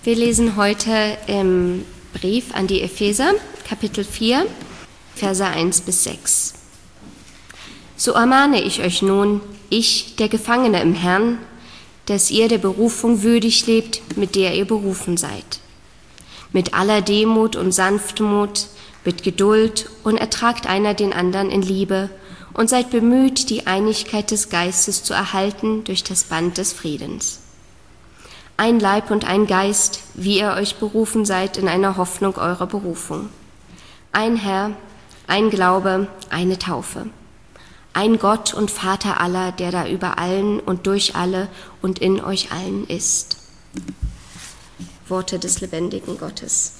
Wir lesen heute im Brief an die Epheser, Kapitel 4, Verse 1 bis 6. So ermahne ich euch nun, ich, der Gefangene im Herrn, dass ihr der Berufung würdig lebt, mit der ihr berufen seid. Mit aller Demut und Sanftmut, mit Geduld und ertragt einer den anderen in Liebe und seid bemüht, die Einigkeit des Geistes zu erhalten durch das Band des Friedens. Ein Leib und ein Geist, wie ihr euch berufen seid in einer Hoffnung eurer Berufung. Ein Herr, ein Glaube, eine Taufe. Ein Gott und Vater aller, der da über allen und durch alle und in euch allen ist. Worte des lebendigen Gottes.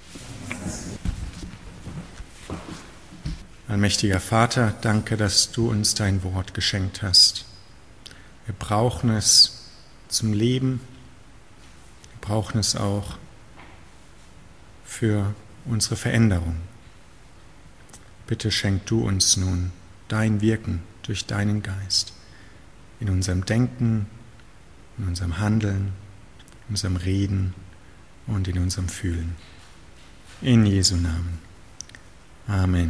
Allmächtiger Vater, danke, dass du uns dein Wort geschenkt hast. Wir brauchen es zum Leben. Wir brauchen es auch für unsere Veränderung. Bitte schenk du uns nun dein Wirken durch deinen Geist in unserem Denken, in unserem Handeln, in unserem Reden und in unserem Fühlen. In Jesu Namen. Amen.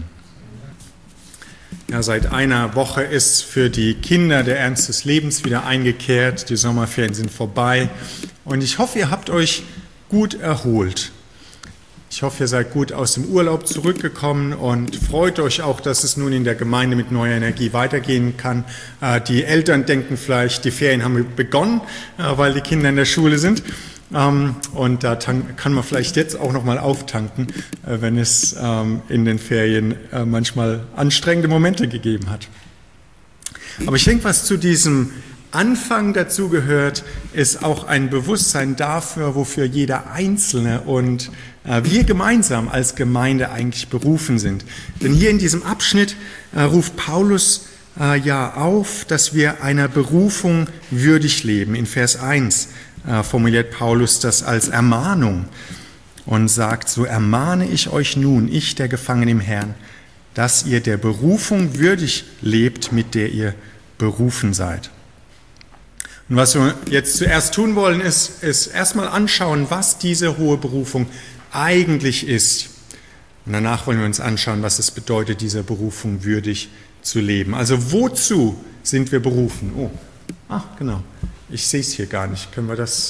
Ja, seit einer Woche ist für die Kinder der Ernst des Lebens wieder eingekehrt. Die Sommerferien sind vorbei und ich hoffe, ihr habt euch gut erholt. Ich hoffe, ihr seid gut aus dem Urlaub zurückgekommen und freut euch auch, dass es nun in der Gemeinde mit neuer Energie weitergehen kann. Die Eltern denken vielleicht, die Ferien haben begonnen, weil die Kinder in der Schule sind. Und da kann man vielleicht jetzt auch nochmal auftanken, wenn es in den Ferien manchmal anstrengende Momente gegeben hat. Aber ich denke, was zu diesem Anfang dazu gehört, ist auch ein Bewusstsein dafür, wofür jeder Einzelne und wir gemeinsam als Gemeinde eigentlich berufen sind. Denn hier in diesem Abschnitt ruft Paulus auf, dass wir einer Berufung würdig leben. In Vers 1 formuliert Paulus das als Ermahnung und sagt, so ermahne ich euch nun, ich, der Gefangene im Herrn, dass ihr der Berufung würdig lebt, mit der ihr berufen seid. Und was wir jetzt zuerst tun wollen, ist erstmal anschauen, was diese hohe Berufung eigentlich ist. Und danach wollen wir uns anschauen, was es bedeutet, dieser Berufung würdig zu leben. Also wozu sind wir berufen? Genau. Ich sehe es hier gar nicht.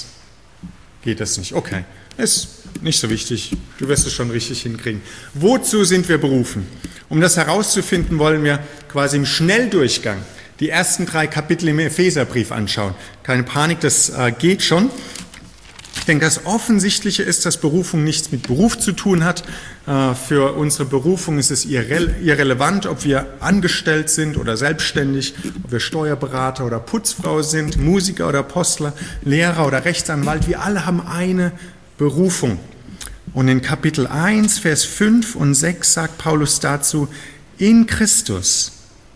Geht das nicht? Okay, ist nicht so wichtig. Du wirst es schon richtig hinkriegen. Wozu sind wir berufen? Um das herauszufinden, wollen wir quasi im Schnelldurchgang die ersten 3 Kapitel im Epheserbrief anschauen. Keine Panik, das geht schon. Ich denke, das Offensichtliche ist, dass Berufung nichts mit Beruf zu tun hat. Für unsere Berufung ist es irrelevant, ob wir angestellt sind oder selbstständig, ob wir Steuerberater oder Putzfrau sind, Musiker oder Apostel, Lehrer oder Rechtsanwalt. Wir alle haben eine Berufung. Und in Kapitel 1, Vers 5 und 6 sagt Paulus dazu, in Christus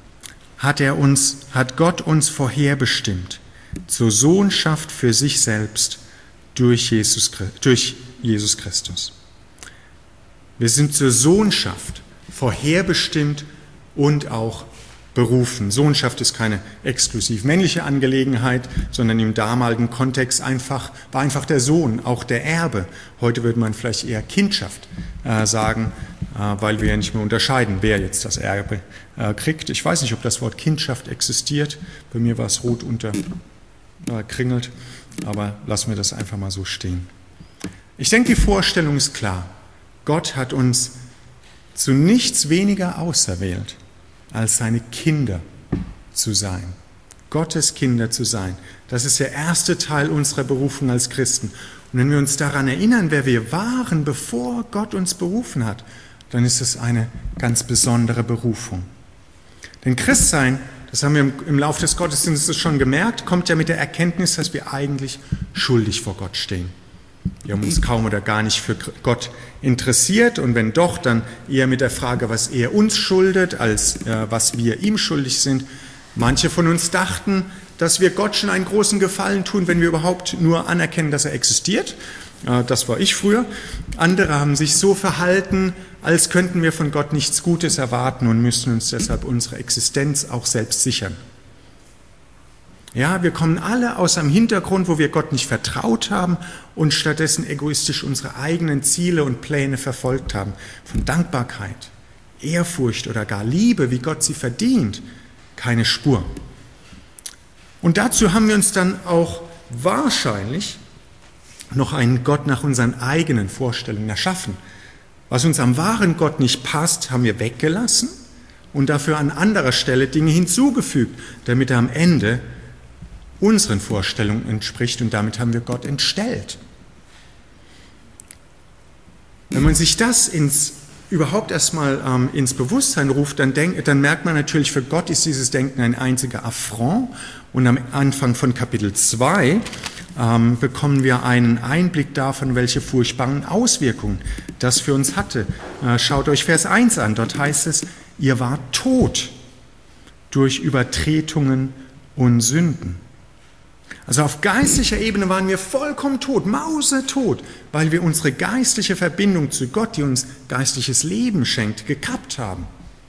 hat Gott uns vorherbestimmt zur Sohnschaft für sich selbst durch Jesus Christus. Wir sind zur Sohnschaft vorherbestimmt und auch berufen. Sohnschaft ist keine exklusiv männliche Angelegenheit, sondern im damaligen Kontext war einfach der Sohn, auch der Erbe. Heute würde man vielleicht eher Kindschaft sagen, weil wir ja nicht mehr unterscheiden, wer jetzt das Erbe kriegt. Ich weiß nicht, ob das Wort Kindschaft existiert. Bei mir war es rot unterkringelt, aber lassen wir das einfach mal so stehen. Ich denke, die Vorstellung ist klar. Gott hat uns zu nichts weniger auserwählt, als seine Kinder zu sein. Gottes Kinder zu sein. Das ist der erste Teil unserer Berufung als Christen. Und wenn wir uns daran erinnern, wer wir waren, bevor Gott uns berufen hat, dann ist es eine ganz besondere Berufung. Denn Christsein, das haben wir im Laufe des Gottesdienstes schon gemerkt, kommt ja mit der Erkenntnis, dass wir eigentlich schuldig vor Gott stehen. Wir haben uns kaum oder gar nicht für Gott interessiert und wenn doch, dann eher mit der Frage, was er uns schuldet, als was wir ihm schuldig sind. Manche von uns dachten, dass wir Gott schon einen großen Gefallen tun, wenn wir überhaupt nur anerkennen, dass er existiert. Das war ich früher. Andere haben sich so verhalten, als könnten wir von Gott nichts Gutes erwarten und müssten uns deshalb unsere Existenz auch selbst sichern. Ja, wir kommen alle aus einem Hintergrund, wo wir Gott nicht vertraut haben und stattdessen egoistisch unsere eigenen Ziele und Pläne verfolgt haben. Von Dankbarkeit, Ehrfurcht oder gar Liebe, wie Gott sie verdient, keine Spur. Und dazu haben wir uns dann auch wahrscheinlich noch einen Gott nach unseren eigenen Vorstellungen erschaffen. Was uns am wahren Gott nicht passt, haben wir weggelassen und dafür an anderer Stelle Dinge hinzugefügt, damit er am Ende unseren Vorstellungen entspricht, und damit haben wir Gott entstellt. Wenn man sich das überhaupt erstmal ins Bewusstsein ruft, dann merkt man natürlich, für Gott ist dieses Denken ein einziger Affront. Und am Anfang von Kapitel 2 bekommen wir einen Einblick davon, welche furchtbaren Auswirkungen das für uns hatte. Schaut euch Vers 1 an, dort heißt es, ihr wart tot durch Übertretungen und Sünden. Also auf geistlicher Ebene waren wir vollkommen tot, mausetot, weil wir unsere geistliche Verbindung zu Gott, die uns geistliches Leben schenkt, gekappt haben.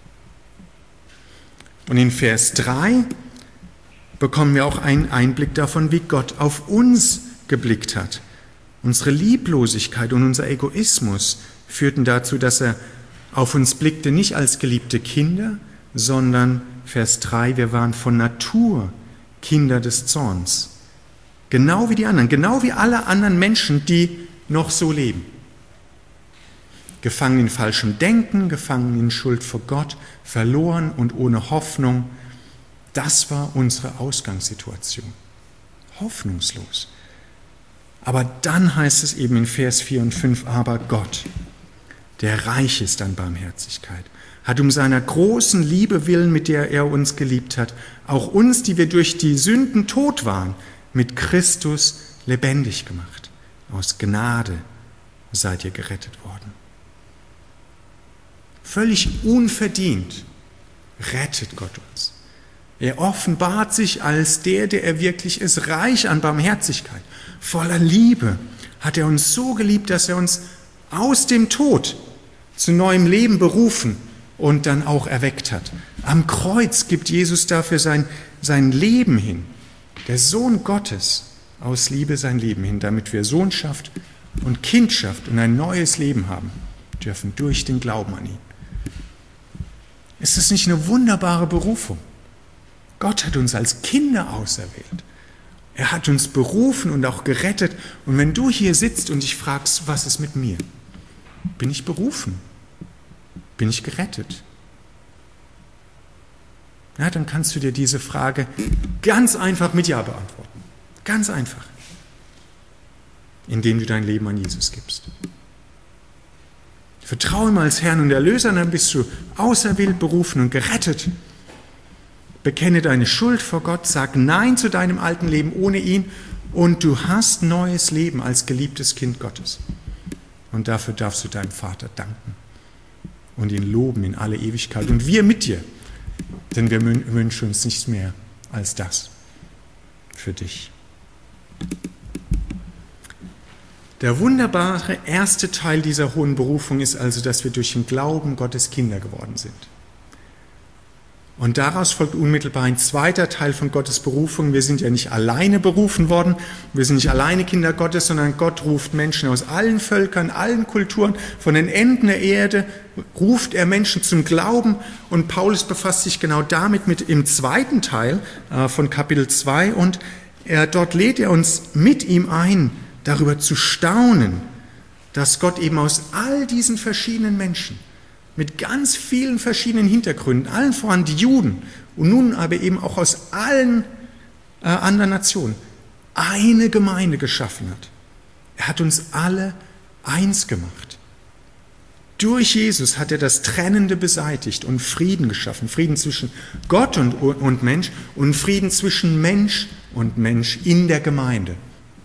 Und in Vers 3 bekommen wir auch einen Einblick davon, wie Gott auf uns geblickt hat. Unsere Lieblosigkeit und unser Egoismus führten dazu, dass er auf uns blickte, nicht als geliebte Kinder, sondern, Vers 3, wir waren von Natur Kinder des Zorns. Genau wie die anderen, genau wie alle anderen Menschen, die noch so leben. Gefangen in falschem Denken, gefangen in Schuld vor Gott, verloren und ohne Hoffnung. Das war unsere Ausgangssituation. Hoffnungslos. Aber dann heißt es eben in Vers 4 und 5, aber Gott, der reich ist an Barmherzigkeit, hat um seiner großen Liebe willen, mit der er uns geliebt hat, auch uns, die wir durch die Sünden tot waren, mit Christus lebendig gemacht. Aus Gnade seid ihr gerettet worden. Völlig unverdient rettet Gott uns. Er offenbart sich als der er wirklich ist, reich an Barmherzigkeit, voller Liebe. Hat er uns so geliebt, dass er uns aus dem Tod zu neuem Leben berufen und dann auch erweckt hat. Am Kreuz gibt Jesus dafür sein Leben hin. Der Sohn Gottes aus Liebe sein Leben hin, damit wir Sohnschaft und Kindschaft und ein neues Leben haben dürfen durch den Glauben an ihn. Ist das nicht eine wunderbare Berufung? Gott hat uns als Kinder auserwählt. Er hat uns berufen und auch gerettet. Und wenn du hier sitzt und dich fragst, was ist mit mir? Bin ich berufen? Bin ich gerettet? Ja, dann kannst du dir diese Frage ganz einfach mit Ja beantworten. Ganz einfach. Indem du dein Leben an Jesus gibst. Vertraue ihm als Herrn und Erlöser, dann bist du auserwählt, berufen und gerettet. Bekenne deine Schuld vor Gott, sag Nein zu deinem alten Leben ohne ihn und du hast neues Leben als geliebtes Kind Gottes. Und dafür darfst du deinem Vater danken und ihn loben in alle Ewigkeit. Und wir mit dir. Denn wir wünschen uns nichts mehr als das für dich. Der wunderbare erste Teil dieser hohen Berufung ist also, dass wir durch den Glauben Gottes Kinder geworden sind. Und daraus folgt unmittelbar ein zweiter Teil von Gottes Berufung. Wir sind ja nicht alleine berufen worden, wir sind nicht alleine Kinder Gottes, sondern Gott ruft Menschen aus allen Völkern, allen Kulturen, von den Enden der Erde, ruft er Menschen zum Glauben. Und Paulus befasst sich genau damit im zweiten Teil von Kapitel 2. Und dort lädt er uns mit ihm ein, darüber zu staunen, dass Gott eben aus all diesen verschiedenen Menschen, mit ganz vielen verschiedenen Hintergründen, allen voran die Juden und nun aber eben auch aus allen anderen Nationen, eine Gemeinde geschaffen hat. Er hat uns alle eins gemacht. Durch Jesus hat er das Trennende beseitigt und Frieden geschaffen. Frieden zwischen Gott und Mensch und Frieden zwischen Mensch und Mensch in der Gemeinde.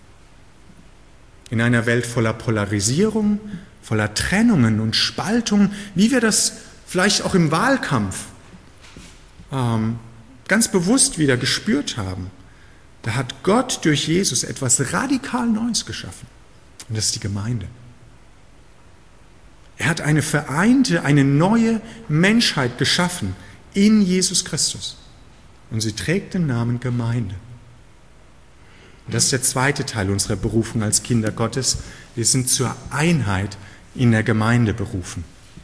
In einer Welt voller Polarisierung, voller Trennungen und Spaltungen, wie wir das vielleicht auch im Wahlkampf ganz bewusst wieder gespürt haben. Da hat Gott durch Jesus etwas radikal Neues geschaffen. Und das ist die Gemeinde. Er hat eine vereinte, eine neue Menschheit geschaffen in Jesus Christus. Und sie trägt den Namen Gemeinde. Und das ist der zweite Teil unserer Berufung als Kinder Gottes. Wir sind zur Einheit in der Gemeinde berufen.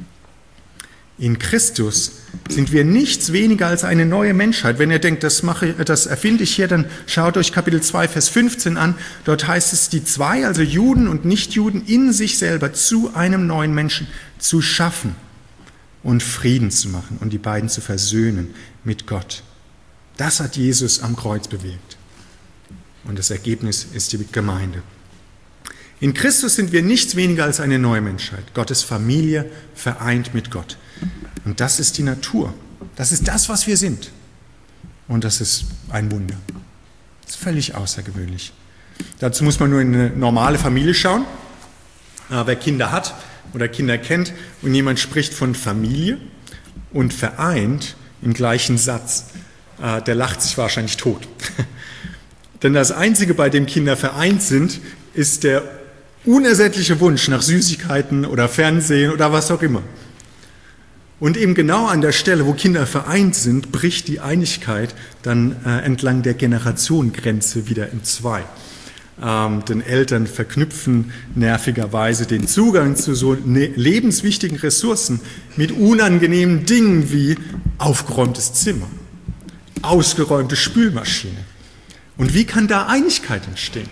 In Christus sind wir nichts weniger als eine neue Menschheit. Wenn ihr denkt, das erfinde ich hier, dann schaut euch Kapitel 2, Vers 15 an. Dort heißt es, die zwei, also Juden und Nichtjuden, in sich selber zu einem neuen Menschen zu schaffen und Frieden zu machen und die beiden zu versöhnen mit Gott. Das hat Jesus am Kreuz bewirkt. Und das Ergebnis ist die Gemeinde. In Christus sind wir nichts weniger als eine neue Menschheit. Gottes Familie vereint mit Gott. Und das ist die Natur. Das ist das, was wir sind. Und das ist ein Wunder. Das ist völlig außergewöhnlich. Dazu muss man nur in eine normale Familie schauen. Wer Kinder hat oder Kinder kennt und jemand spricht von Familie und vereint im gleichen Satz, der lacht sich wahrscheinlich tot. Denn das Einzige, bei dem Kinder vereint sind, ist der unersättliche Wunsch nach Süßigkeiten oder Fernsehen oder was auch immer. Und eben genau an der Stelle, wo Kinder vereint sind, bricht die Einigkeit dann entlang der Generationengrenze wieder in zwei. Denn Eltern verknüpfen nervigerweise den Zugang zu so lebenswichtigen Ressourcen mit unangenehmen Dingen wie aufgeräumtes Zimmer, ausgeräumte Spülmaschine. Und wie kann da Einigkeit entstehen?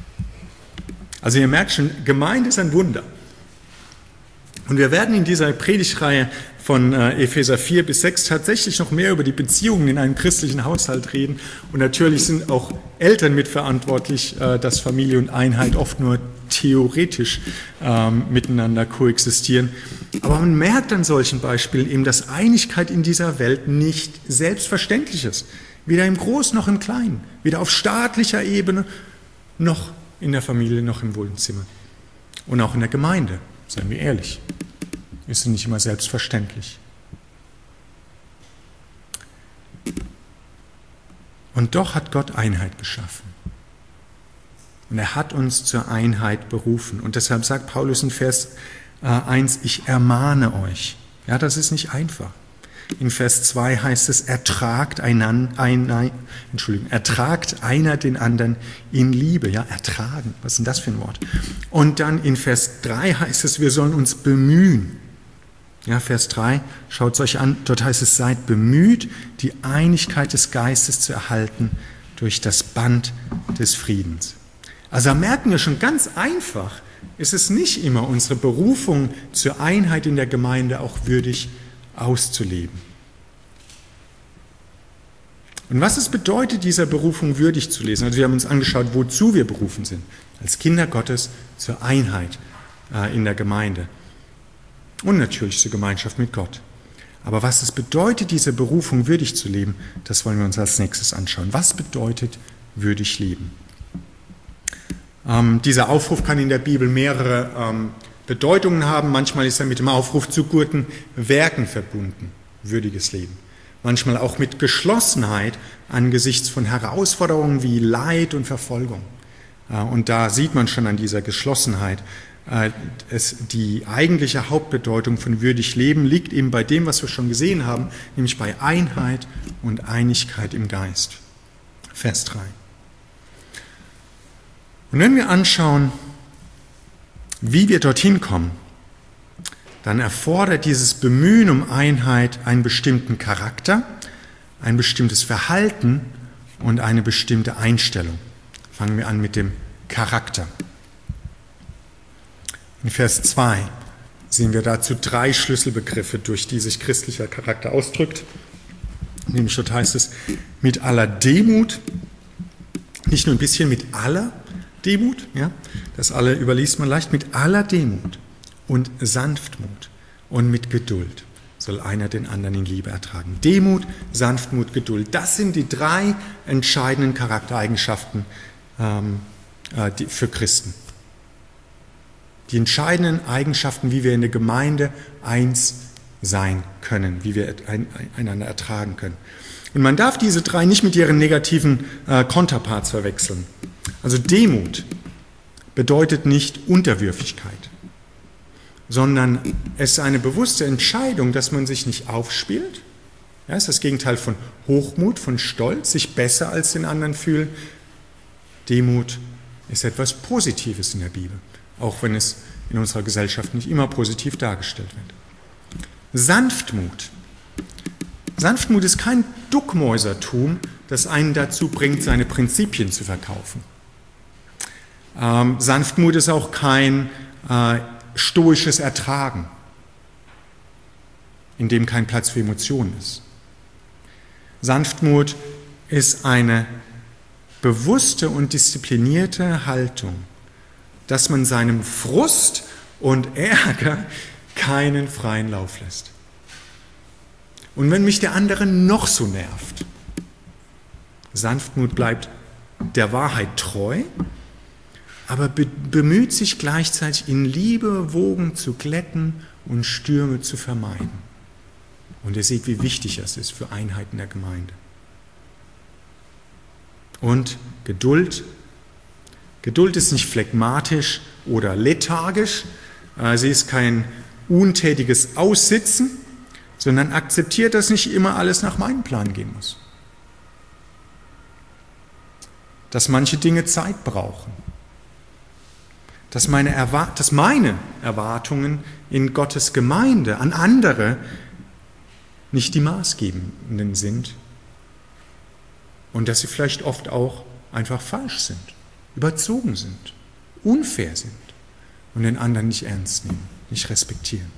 Also ihr merkt schon, Gemeinde ist ein Wunder. Und wir werden in dieser Predigtreihe von Epheser 4 bis 6 tatsächlich noch mehr über die Beziehungen in einem christlichen Haushalt reden. Und natürlich sind auch Eltern mitverantwortlich, dass Familie und Einheit oft nur theoretisch miteinander koexistieren. Aber man merkt an solchen Beispielen eben, dass Einigkeit in dieser Welt nicht selbstverständlich ist. Weder im Großen noch im Kleinen. Weder auf staatlicher Ebene, noch in der Familie, noch im Wohnzimmer. Und auch in der Gemeinde, seien wir ehrlich, ist es nicht immer selbstverständlich. Und doch hat Gott Einheit geschaffen. Und er hat uns zur Einheit berufen. Und deshalb sagt Paulus in Vers 1, ich ermahne euch. Ja, das ist nicht einfach. In Vers 2 heißt es, ertragt einer den anderen in Liebe. Ja, ertragen, was ist denn das für ein Wort? Und dann in Vers 3 heißt es, wir sollen uns bemühen. Ja, Vers 3, schaut es euch an, dort heißt es, seid bemüht, die Einigkeit des Geistes zu erhalten durch das Band des Friedens. Also da merken wir schon ganz einfach, ist es nicht immer unsere Berufung zur Einheit in der Gemeinde auch würdig auszuleben. Und was es bedeutet, dieser Berufung würdig zu lesen? Also wir haben uns angeschaut, wozu wir berufen sind. Als Kinder Gottes zur Einheit in der Gemeinde. Und natürlich zur Gemeinschaft mit Gott. Aber was es bedeutet, diese Berufung würdig zu leben, das wollen wir uns als nächstes anschauen. Was bedeutet würdig leben? Dieser Aufruf kann in der Bibel mehrere Bedeutungen haben. Manchmal ist er mit dem Aufruf zu guten Werken verbunden, würdiges Leben. Manchmal auch mit Geschlossenheit angesichts von Herausforderungen wie Leid und Verfolgung. Und da sieht man schon an dieser Geschlossenheit, die eigentliche Hauptbedeutung von würdig leben liegt eben bei dem, was wir schon gesehen haben, nämlich bei Einheit und Einigkeit im Geist. Vers 3. Und wenn wir anschauen, wie wir dorthin kommen, dann erfordert dieses Bemühen um Einheit einen bestimmten Charakter, ein bestimmtes Verhalten und eine bestimmte Einstellung. Fangen wir an mit dem Charakter. In Vers 2 sehen wir dazu 3 Schlüsselbegriffe, durch die sich christlicher Charakter ausdrückt. Nämlich dort heißt es, mit aller Demut, nicht nur ein bisschen, mit aller Demut, ja, das alle überliest man leicht, mit aller Demut und Sanftmut und mit Geduld soll einer den anderen in Liebe ertragen. Demut, Sanftmut, Geduld, das sind die 3 entscheidenden Charaktereigenschaften für Christen. Die entscheidenden Eigenschaften, wie wir in der Gemeinde eins sein können, wie wir einander ertragen können. Und man darf diese 3 nicht mit ihren negativen Konterparts verwechseln. Also Demut bedeutet nicht Unterwürfigkeit, sondern es ist eine bewusste Entscheidung, dass man sich nicht aufspielt. Ja, es ist das Gegenteil von Hochmut, von Stolz, sich besser als den anderen fühlen. Demut ist etwas Positives in der Bibel, auch wenn es in unserer Gesellschaft nicht immer positiv dargestellt wird. Sanftmut. Sanftmut ist kein Duckmäusertum, das einen dazu bringt, seine Prinzipien zu verkaufen. Sanftmut ist auch kein stoisches Ertragen, in dem kein Platz für Emotionen ist. Sanftmut ist eine bewusste und disziplinierte Haltung, dass man seinem Frust und Ärger keinen freien Lauf lässt. Und wenn mich der andere noch so nervt, Sanftmut bleibt der Wahrheit treu, aber bemüht sich gleichzeitig in Liebe Wogen zu glätten und Stürme zu vermeiden. Und ihr seht, wie wichtig das ist für Einheit in der Gemeinde. Und Geduld. Geduld ist nicht phlegmatisch oder lethargisch. Sie ist kein untätiges Aussitzen, sondern akzeptiert, dass nicht immer alles nach meinem Plan gehen muss. Dass manche Dinge Zeit brauchen. Dass meine Erwartungen in Gottes Gemeinde an andere nicht die maßgebenden sind und dass sie vielleicht oft auch einfach falsch sind, überzogen sind, unfair sind und den anderen nicht ernst nehmen, nicht respektieren.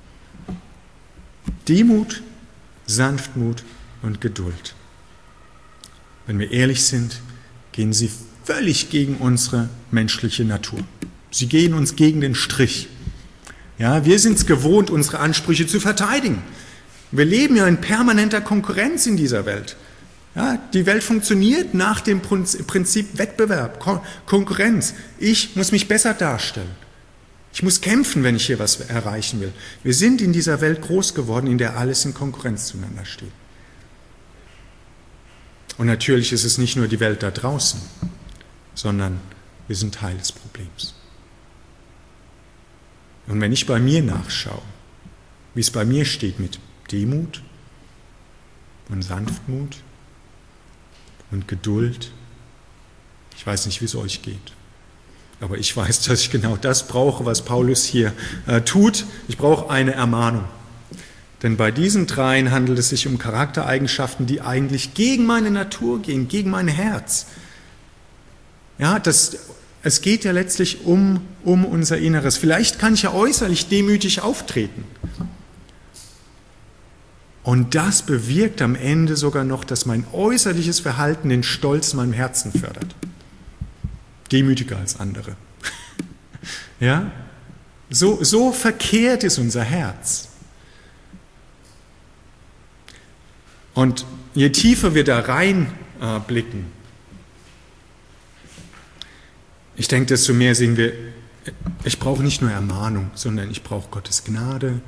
Demut, Sanftmut und Geduld. Wenn wir ehrlich sind, gehen sie völlig gegen unsere menschliche Natur. Sie gehen uns gegen den Strich. Ja, wir sind es gewohnt, unsere Ansprüche zu verteidigen. Wir leben ja in permanenter Konkurrenz in dieser Welt. Ja, die Welt funktioniert nach dem Prinzip Wettbewerb, Konkurrenz. Ich muss mich besser darstellen. Ich muss kämpfen, wenn ich hier was erreichen will. Wir sind in dieser Welt groß geworden, in der alles in Konkurrenz zueinander steht. Und natürlich ist es nicht nur die Welt da draußen, sondern wir sind Teil des Problems. Und wenn ich bei mir nachschaue, wie es bei mir steht mit Demut und Sanftmut und Geduld, ich weiß nicht, wie es euch geht, aber ich weiß, dass ich genau das brauche, was Paulus hier tut. Ich brauche eine Ermahnung. Denn bei diesen dreien handelt es sich um Charaktereigenschaften, die eigentlich gegen meine Natur gehen, gegen mein Herz. Ja, es geht ja letztlich um unser Inneres. Vielleicht kann ich ja äußerlich demütig auftreten. Und das bewirkt am Ende sogar noch, dass mein äußerliches Verhalten den Stolz in meinem Herzen fördert. Demütiger als andere. Ja? So verkehrt ist unser Herz. Und je tiefer wir da reinblicken, ich denke, desto mehr sehen wir, ich brauche nicht nur Ermahnung, sondern ich brauche Gottes Gnade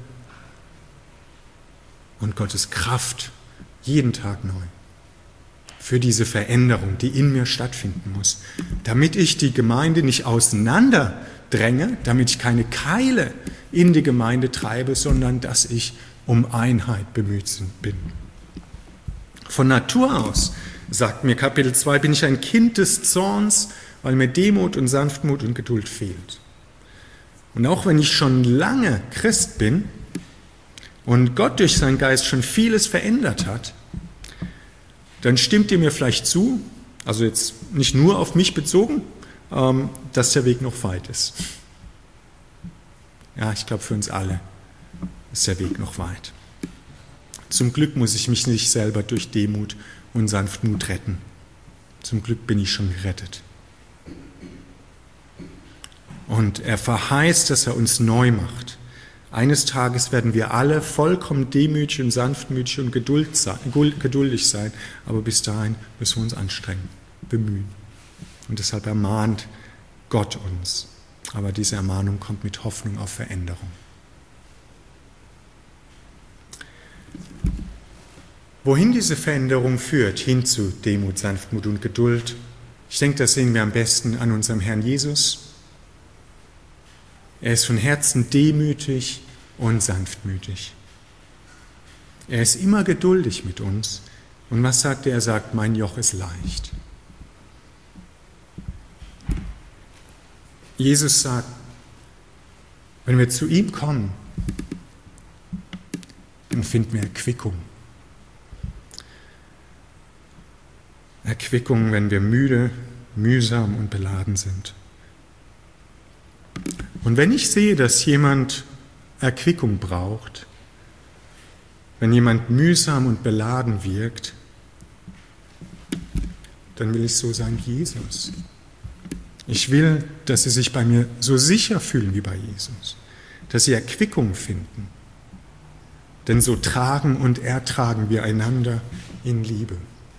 und Gottes Kraft jeden Tag neu für diese Veränderung, die in mir stattfinden muss, damit ich die Gemeinde nicht auseinanderdränge, damit ich keine Keile in die Gemeinde treibe, sondern dass ich um Einheit bemüht bin. Von Natur aus, sagt mir Kapitel 2, bin ich ein Kind des Zorns, weil mir Demut und Sanftmut und Geduld fehlt. Und auch wenn ich schon lange Christ bin und Gott durch seinen Geist schon vieles verändert hat, dann stimmt ihr mir vielleicht zu, also jetzt nicht nur auf mich bezogen, dass der Weg noch weit ist. Ja, ich glaube, für uns alle ist der Weg noch weit. Zum Glück muss ich mich nicht selber durch Demut und Sanftmut retten. Zum Glück bin ich schon gerettet. Und er verheißt, dass er uns neu macht. Eines Tages werden wir alle vollkommen demütig und sanftmütig und geduldig sein, aber bis dahin müssen wir uns anstrengen, bemühen. Und deshalb ermahnt Gott uns. Aber diese Ermahnung kommt mit Hoffnung auf Veränderung. Wohin diese Veränderung führt, hin zu Demut, Sanftmut und Geduld, ich denke, das sehen wir am besten an unserem Herrn Jesus. Er ist von Herzen demütig und sanftmütig. Er ist immer geduldig mit uns. Und was sagt er? Er sagt, mein Joch ist leicht. Jesus sagt, wenn wir zu ihm kommen, dann finden wir Erquickung. Erquickung, wenn wir müde, mühsam und beladen sind. Und wenn ich sehe, dass jemand Erquickung braucht, wenn jemand mühsam und beladen wirkt, dann will ich so sein wie Jesus. Ich will, dass sie sich bei mir so sicher fühlen wie bei Jesus, dass sie Erquickung finden. Denn so tragen und ertragen wir einander in Liebe.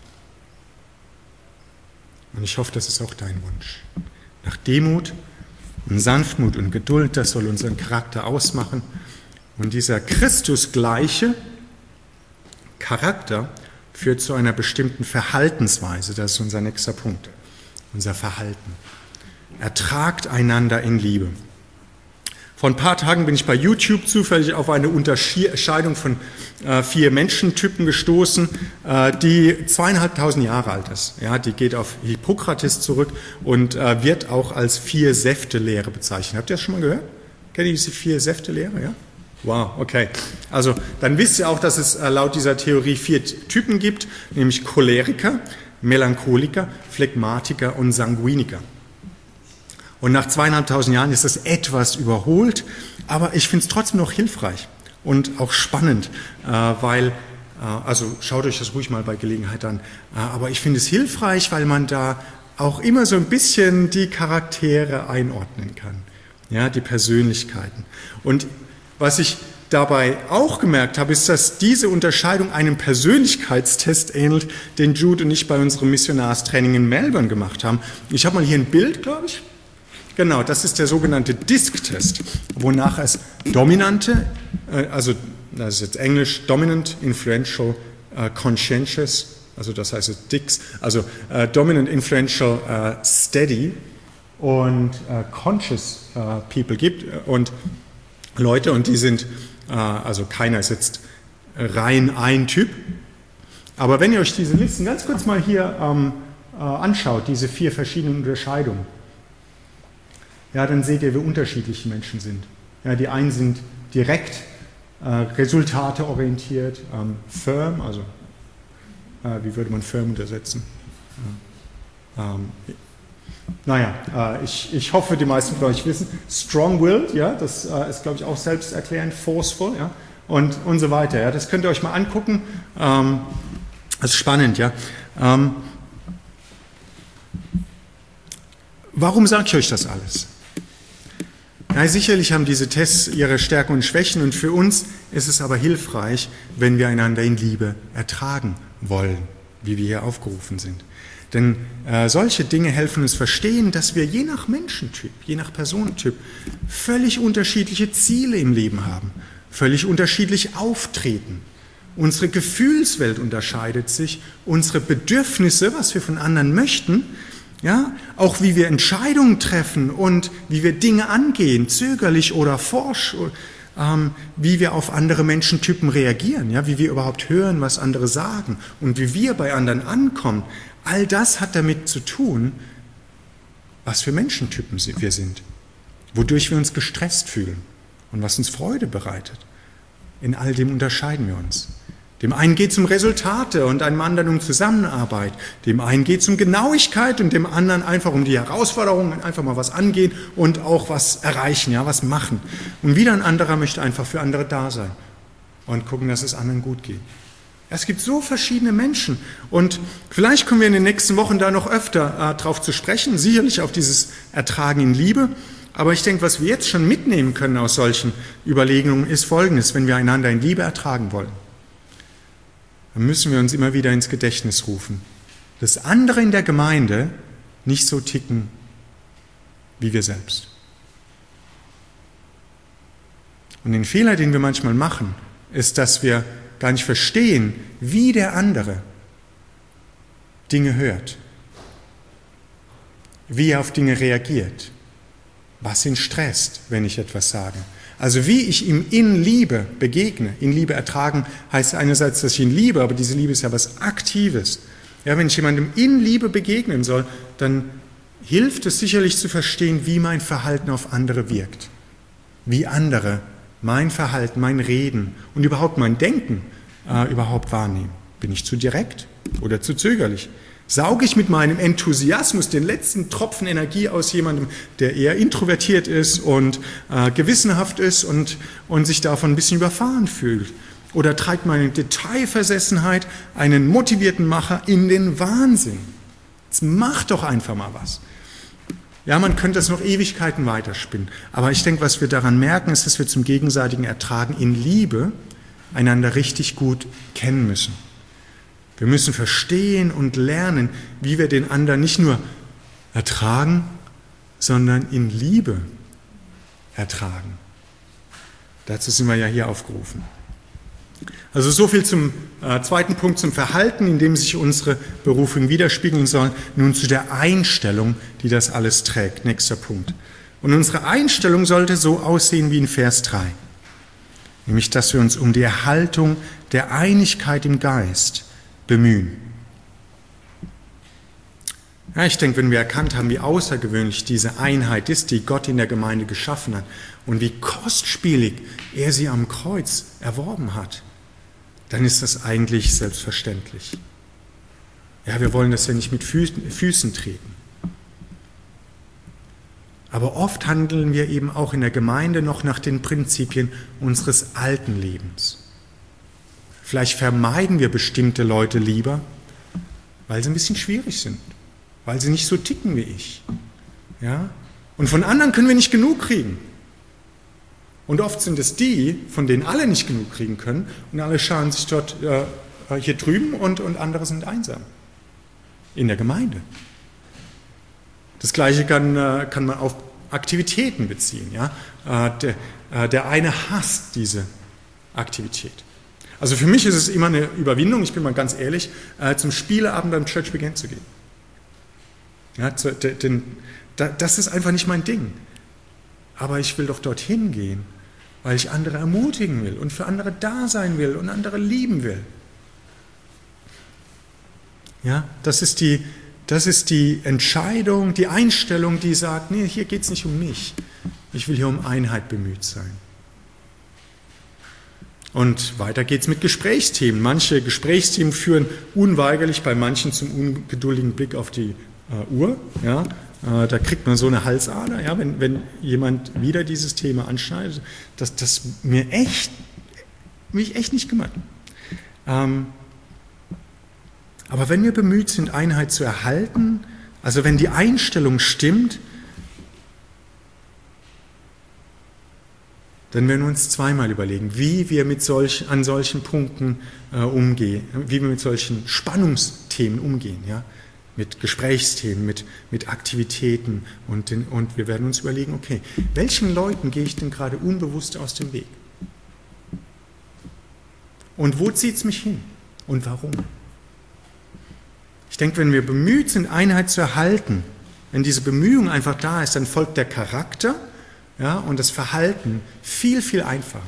Und ich hoffe, das ist auch dein Wunsch. Nach Demut und Sanftmut und Geduld, das soll unseren Charakter ausmachen. Und dieser Christusgleiche Charakter führt zu einer bestimmten Verhaltensweise. Das ist unser nächster Punkt, unser Verhalten. Ertragt einander in Liebe. Vor ein paar Tagen bin ich bei YouTube zufällig auf eine Unterscheidung von 4 Menschentypen gestoßen, die 2500 Jahre alt ist. Ja, die geht auf Hippokrates zurück und wird auch als 4-Säfte-Lehre bezeichnet. Habt ihr das schon mal gehört? Kennt ihr diese 4-Säfte-Lehre? Ja? Wow, okay. Also dann wisst ihr auch, dass es laut dieser Theorie 4 Typen gibt, nämlich Choleriker, Melancholiker, Phlegmatiker und Sanguiniker. Und nach 2500 Jahren ist das etwas überholt, aber ich finde es trotzdem noch hilfreich und auch spannend, weil, also schaut euch das ruhig mal bei Gelegenheit an, aber ich finde es hilfreich, weil man da auch immer so ein bisschen die Charaktere einordnen kann, ja, die Persönlichkeiten. Und was ich dabei auch gemerkt habe, ist, dass diese Unterscheidung einem Persönlichkeitstest ähnelt, den Jude und ich bei unserem Missionarstraining in Melbourne gemacht haben. Ich habe mal hier ein Bild, glaube ich. Genau, das ist der sogenannte DISC-Test, wonach es dominante, also das ist jetzt Englisch, Dominant, Influential, Conscientious, also das heißt DICS, also Dominant, Influential, Steady und Conscious People gibt und Leute, und die sind, also keiner ist jetzt rein ein Typ, aber wenn ihr euch diese Listen ganz kurz mal hier anschaut, diese 4 verschiedenen Unterscheidungen, ja, dann seht ihr, wie unterschiedlich die Menschen sind. Ja, die einen sind direkt resultateorientiert, firm, also wie würde man firm untersetzen? Ich hoffe, die meisten von euch wissen, strong-willed, ja, das ist, glaube ich, auch selbsterklärend, forceful, ja, und so weiter. Ja, das könnt ihr euch mal angucken. Das ist spannend, ja. Warum sage ich euch das alles? Ja, sicherlich haben diese Tests ihre Stärken und Schwächen, und für uns ist es aber hilfreich, wenn wir einander in Liebe ertragen wollen, wie wir hier aufgerufen sind. Denn solche Dinge helfen uns verstehen, dass wir je nach Menschentyp, je nach Personentyp völlig unterschiedliche Ziele im Leben haben, völlig unterschiedlich auftreten. Unsere Gefühlswelt unterscheidet sich, unsere Bedürfnisse, was wir von anderen möchten, ja, auch wie wir Entscheidungen treffen und wie wir Dinge angehen, zögerlich oder forsch, wie wir auf andere Menschentypen reagieren, ja, wie wir überhaupt hören, was andere sagen und wie wir bei anderen ankommen. All das hat damit zu tun, was für Menschentypen wir sind, wodurch wir uns gestresst fühlen und was uns Freude bereitet. In all dem unterscheiden wir uns. Dem einen geht es um Resultate und einem anderen um Zusammenarbeit. Dem einen geht es um Genauigkeit und dem anderen einfach um die Herausforderungen, einfach mal was angehen und auch was erreichen, ja, was machen. Und wieder ein anderer möchte einfach für andere da sein und gucken, dass es anderen gut geht. Es gibt so verschiedene Menschen, und vielleicht kommen wir in den nächsten Wochen da noch öfter drauf zu sprechen, sicherlich auf dieses Ertragen in Liebe. Aber ich denke, was wir jetzt schon mitnehmen können aus solchen Überlegungen, ist Folgendes: Wenn wir einander in Liebe ertragen wollen, dann müssen wir uns immer wieder ins Gedächtnis rufen, dass andere in der Gemeinde nicht so ticken wie wir selbst. Und den Fehler, den wir manchmal machen, ist, dass wir gar nicht verstehen, wie der andere Dinge hört, wie er auf Dinge reagiert, was ihn stresst, wenn ich etwas sage. Also wie ich ihm in Liebe begegne. In Liebe ertragen heißt einerseits, dass ich ihn liebe, aber diese Liebe ist ja was Aktives. Ja, wenn ich jemandem in Liebe begegnen soll, dann hilft es sicherlich zu verstehen, wie mein Verhalten auf andere wirkt. Wie andere mein Verhalten, mein Reden und überhaupt mein Denken überhaupt wahrnehmen. Bin ich zu direkt oder zu zögerlich? Sauge ich mit meinem Enthusiasmus den letzten Tropfen Energie aus jemandem, der eher introvertiert ist und gewissenhaft ist und sich davon ein bisschen überfahren fühlt? Oder treibt meine Detailversessenheit einen motivierten Macher in den Wahnsinn? Jetzt mach doch einfach mal was. Ja, man könnte das noch Ewigkeiten weiterspinnen. Aber ich denke, was wir daran merken, ist, dass wir zum gegenseitigen Ertragen in Liebe einander richtig gut kennen müssen. Wir müssen verstehen und lernen, wie wir den anderen nicht nur ertragen, sondern in Liebe ertragen. Dazu sind wir ja hier aufgerufen. Also so viel zum zweiten Punkt, zum Verhalten, in dem sich unsere Berufung widerspiegeln soll. Nun zu der Einstellung, die das alles trägt. Nächster Punkt. Und unsere Einstellung sollte so aussehen wie in Vers 3. Nämlich, dass wir uns um die Erhaltung der Einigkeit im Geist bemühen. Ja, ich denke, wenn wir erkannt haben, wie außergewöhnlich diese Einheit ist, die Gott in der Gemeinde geschaffen hat und wie kostspielig er sie am Kreuz erworben hat, dann ist das eigentlich selbstverständlich. Ja, wir wollen das ja nicht mit Füßen treten. Aber oft handeln wir eben auch in der Gemeinde noch nach den Prinzipien unseres alten Lebens. Vielleicht vermeiden wir bestimmte Leute lieber, weil sie ein bisschen schwierig sind, weil sie nicht so ticken wie ich. Ja? Und von anderen können wir nicht genug kriegen. Und oft sind es die, von denen alle nicht genug kriegen können und alle scharen sich dort hier drüben und andere sind einsam. In der Gemeinde. Das Gleiche kann man auf Aktivitäten beziehen. Ja? Der eine hasst diese Aktivität. Also für mich ist es immer eine Überwindung, ich bin mal ganz ehrlich, zum Spieleabend beim Church Begin zu gehen. Ja, das ist einfach nicht mein Ding. Aber ich will doch dorthin gehen, weil ich andere ermutigen will und für andere da sein will und andere lieben will. Ja, das ist die Entscheidung, die Einstellung, die sagt, nee, hier geht es nicht um mich. Ich will hier um Einheit bemüht sein. Und weiter geht es mit Gesprächsthemen. Manche Gesprächsthemen führen unweigerlich bei manchen zum ungeduldigen Blick auf die Uhr. Ja? Da kriegt man so eine Halsader, ja? wenn jemand wieder dieses Thema anschneidet, das mich echt nicht kümmert. Aber wenn wir bemüht sind, Einheit zu erhalten, also wenn die Einstellung stimmt, dann werden wir uns zweimal überlegen, wie wir an solchen Punkten umgehen, wie wir mit solchen Spannungsthemen umgehen, ja? Mit Gesprächsthemen, mit Aktivitäten und wir werden uns überlegen, okay, welchen Leuten gehe ich denn gerade unbewusst aus dem Weg? Und wo zieht es mich hin? Und warum? Ich denke, wenn wir bemüht sind, Einheit zu erhalten, wenn diese Bemühung einfach da ist, dann folgt der Charakter, ja, und das Verhalten viel, viel einfacher.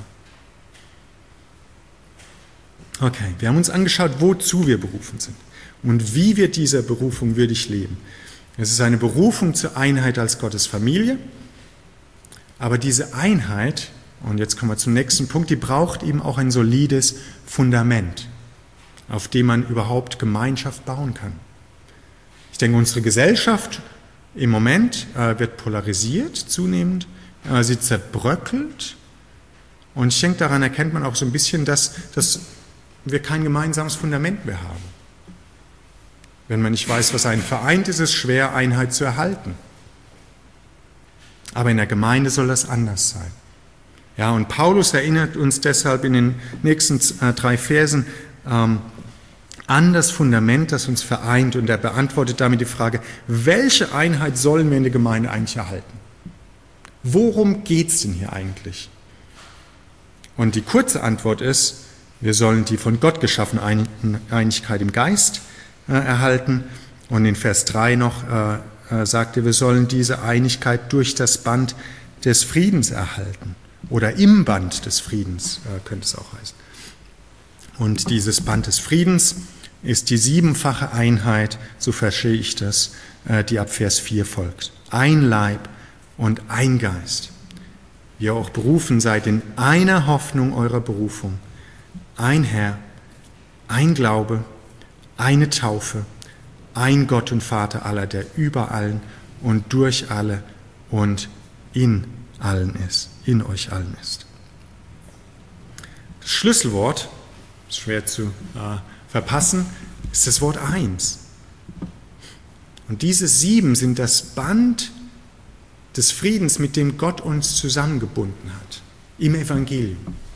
Okay, wir haben uns angeschaut, wozu wir berufen sind und wie wir dieser Berufung würdig leben. Es ist eine Berufung zur Einheit als Gottes Familie, aber diese Einheit, und jetzt kommen wir zum nächsten Punkt, die braucht eben auch ein solides Fundament, auf dem man überhaupt Gemeinschaft bauen kann. Ich denke, unsere Gesellschaft im Moment wird polarisiert zunehmend, sie zerbröckelt und ich denke, daran erkennt man auch so ein bisschen, dass wir kein gemeinsames Fundament mehr haben. Wenn man nicht weiß, was einen vereint, ist es schwer, Einheit zu erhalten. Aber in der Gemeinde soll das anders sein. Ja, und Paulus erinnert uns deshalb in den nächsten 3 Versen an das Fundament, das uns vereint, und er beantwortet damit die Frage, welche Einheit sollen wir in der Gemeinde eigentlich erhalten? Worum geht es denn hier eigentlich? Und die kurze Antwort ist, wir sollen die von Gott geschaffene Einigkeit im Geist erhalten. Und in Vers 3 noch sagt er, wir sollen diese Einigkeit durch das Band des Friedens erhalten. Oder im Band des Friedens könnte es auch heißen. Und dieses Band des Friedens, ist die siebenfache Einheit, so verstehe ich das, die ab Vers 4 folgt. Ein Leib und ein Geist. Wie ihr auch berufen seid in einer Hoffnung eurer Berufung. Ein Herr, ein Glaube, eine Taufe, ein Gott und Vater aller, der über allen und durch alle und in allen ist, in euch allen ist. Das Schlüsselwort, schwer zu verpassen, ist das Wort eins. Und diese 7 sind das Band des Friedens, mit dem Gott uns zusammengebunden hat, im Evangelium.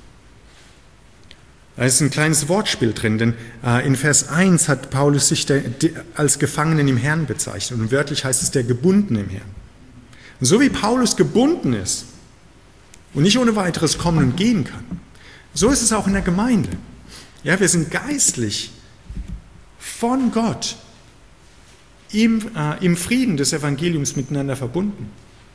Da ist ein kleines Wortspiel drin, denn in Vers 1 hat Paulus sich als Gefangenen im Herrn bezeichnet und wörtlich heißt es der Gebundene im Herrn. Und so wie Paulus gebunden ist und nicht ohne weiteres kommen und gehen kann, so ist es auch in der Gemeinde. Ja, wir sind geistlich von Gott im Frieden des Evangeliums miteinander verbunden.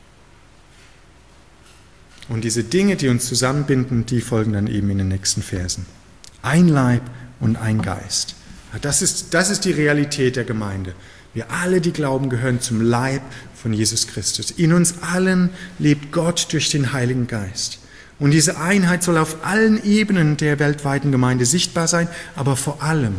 Und diese Dinge, die uns zusammenbinden, die folgen dann eben in den nächsten Versen. Ein Leib und ein Geist. Das ist die Realität der Gemeinde. Wir alle, die glauben, gehören zum Leib von Jesus Christus. In uns allen lebt Gott durch den Heiligen Geist. Und diese Einheit soll auf allen Ebenen der weltweiten Gemeinde sichtbar sein, aber vor allem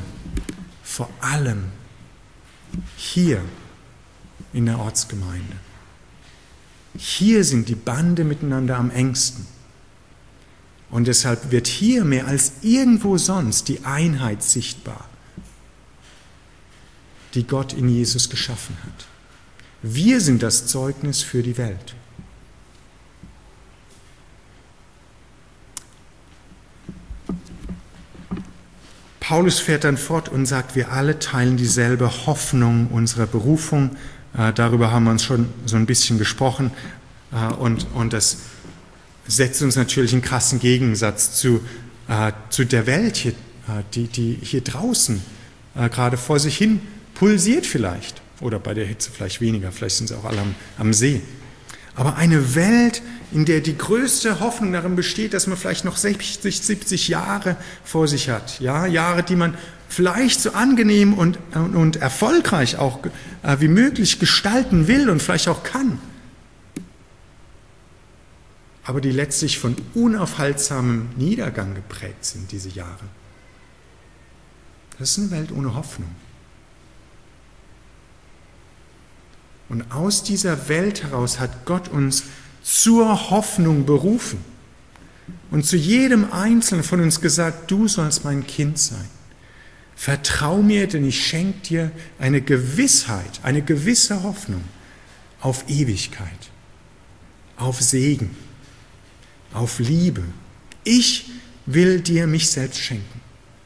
hier in der Ortsgemeinde. Hier sind die Bande miteinander am engsten. Und deshalb wird hier mehr als irgendwo sonst die Einheit sichtbar, die Gott in Jesus geschaffen hat. Wir sind das Zeugnis für die Welt. Paulus fährt dann fort und sagt, wir alle teilen dieselbe Hoffnung unserer Berufung. Darüber haben wir uns schon so ein bisschen gesprochen. Und das setzt uns natürlich einen krassen Gegensatz zu der Welt, hier, die hier draußen gerade vor sich hin pulsiert vielleicht. Oder bei der Hitze vielleicht weniger, vielleicht sind sie auch alle am See. Aber eine Welt, in der die größte Hoffnung darin besteht, dass man vielleicht noch 60, 70 Jahre vor sich hat. Ja, Jahre, die man vielleicht so angenehm und erfolgreich auch wie möglich gestalten will und vielleicht auch kann. Aber die letztlich von unaufhaltsamem Niedergang geprägt sind, diese Jahre. Das ist eine Welt ohne Hoffnung. Und aus dieser Welt heraus hat Gott uns zur Hoffnung berufen und zu jedem Einzelnen von uns gesagt, du sollst mein Kind sein. Vertrau mir, denn ich schenke dir eine Gewissheit, eine gewisse Hoffnung auf Ewigkeit, auf Segen, auf Liebe. Ich will dir mich selbst schenken.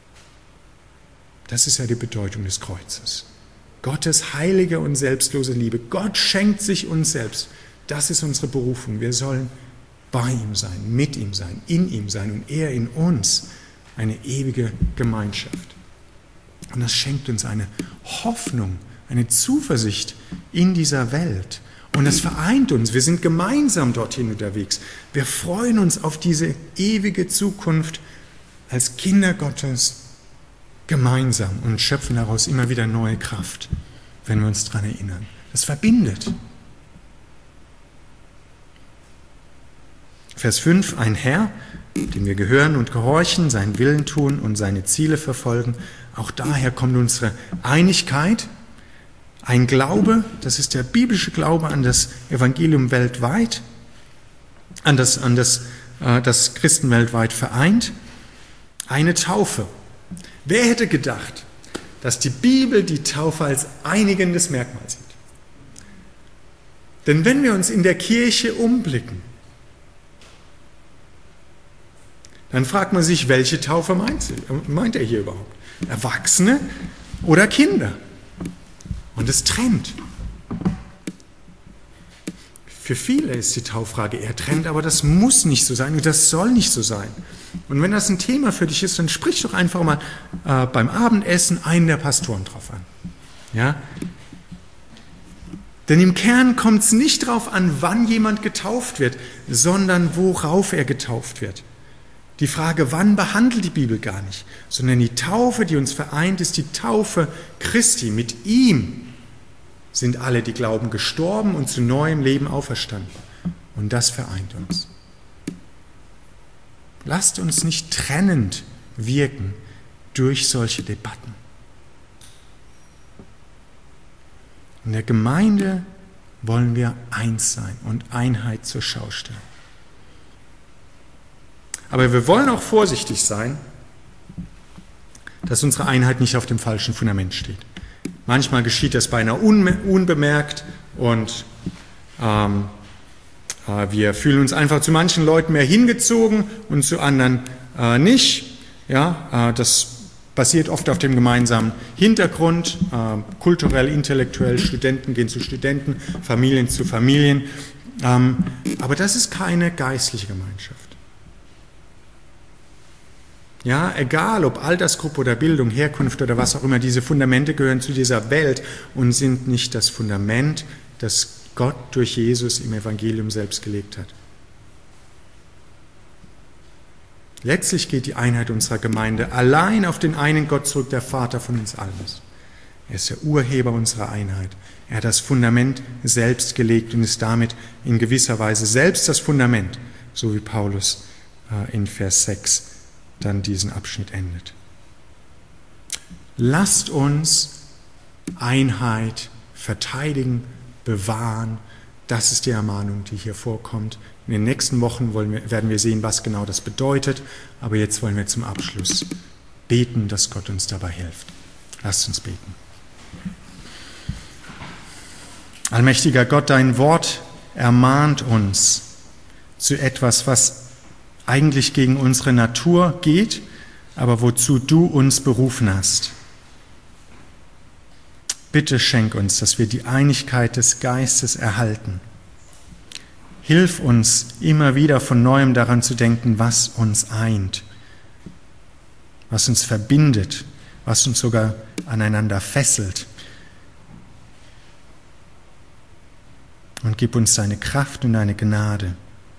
Das ist ja die Bedeutung des Kreuzes. Gottes heilige und selbstlose Liebe. Gott schenkt sich uns selbst. Das ist unsere Berufung. Wir sollen bei ihm sein, mit ihm sein, in ihm sein und er in uns. Eine ewige Gemeinschaft. Und das schenkt uns eine Hoffnung, eine Zuversicht in dieser Welt. Und das vereint uns. Wir sind gemeinsam dorthin unterwegs. Wir freuen uns auf diese ewige Zukunft als Kinder Gottes gemeinsam und schöpfen daraus immer wieder neue Kraft, wenn wir uns daran erinnern. Das verbindet. Vers 5, ein Herr, dem wir gehören und gehorchen, seinen Willen tun und seine Ziele verfolgen. Auch daher kommt unsere Einigkeit. Ein Glaube, das ist der biblische Glaube an das Evangelium weltweit, das Christen weltweit vereint. Eine Taufe. Wer hätte gedacht, dass die Bibel die Taufe als einigendes Merkmal sieht? Denn wenn wir uns in der Kirche umblicken, dann fragt man sich, welche Taufe meint er hier überhaupt? Erwachsene oder Kinder? Und es trennt. Für viele ist die Tauffrage eher trennt, aber das muss nicht so sein und das soll nicht so sein. Und wenn das ein Thema für dich ist, dann sprich doch einfach mal beim Abendessen einen der Pastoren drauf an. Ja? Denn im Kern kommt es nicht darauf an, wann jemand getauft wird, sondern worauf er getauft wird. Die Frage, wann, behandelt die Bibel gar nicht, sondern die Taufe, die uns vereint, ist die Taufe Christi. Mit ihm sind alle, die glauben, gestorben und zu neuem Leben auferstanden. Und das vereint uns. Lasst uns nicht trennend wirken durch solche Debatten. In der Gemeinde wollen wir eins sein und Einheit zur Schau stellen. Aber wir wollen auch vorsichtig sein, dass unsere Einheit nicht auf dem falschen Fundament steht. Manchmal geschieht das beinahe unbemerkt und wir fühlen uns einfach zu manchen Leuten mehr hingezogen und zu anderen nicht. Ja, das basiert oft auf dem gemeinsamen Hintergrund, kulturell, intellektuell, Studenten gehen zu Studenten, Familien zu Familien. Aber das ist keine geistliche Gemeinschaft. Ja, egal ob Altersgruppe oder Bildung, Herkunft oder was auch immer, diese Fundamente gehören zu dieser Welt und sind nicht das Fundament, das Gott durch Jesus im Evangelium selbst gelegt hat. Letztlich geht die Einheit unserer Gemeinde allein auf den einen Gott zurück, der Vater von uns allen ist. Er ist der Urheber unserer Einheit. Er hat das Fundament selbst gelegt und ist damit in gewisser Weise selbst das Fundament, so wie Paulus in Vers 6 dann diesen Abschnitt endet. Lasst uns Einheit verteidigen, bewahren. Das ist die Ermahnung, die hier vorkommt. In den nächsten Wochen werden wir sehen, was genau das bedeutet. Aber jetzt wollen wir zum Abschluss beten, dass Gott uns dabei hilft. Lasst uns beten. Allmächtiger Gott, dein Wort ermahnt uns zu etwas, was eigentlich gegen unsere Natur geht, aber wozu du uns berufen hast. Bitte schenk uns, dass wir die Einigkeit des Geistes erhalten. Hilf uns immer wieder von Neuem daran zu denken, was uns eint, was uns verbindet, was uns sogar aneinander fesselt. Und gib uns deine Kraft und deine Gnade,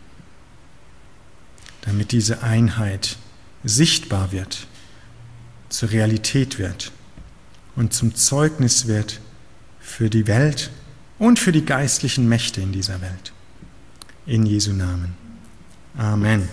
damit diese Einheit sichtbar wird, zur Realität wird und zum Zeugnis wird für die Welt und für die geistlichen Mächte in dieser Welt. In Jesu Namen. Amen.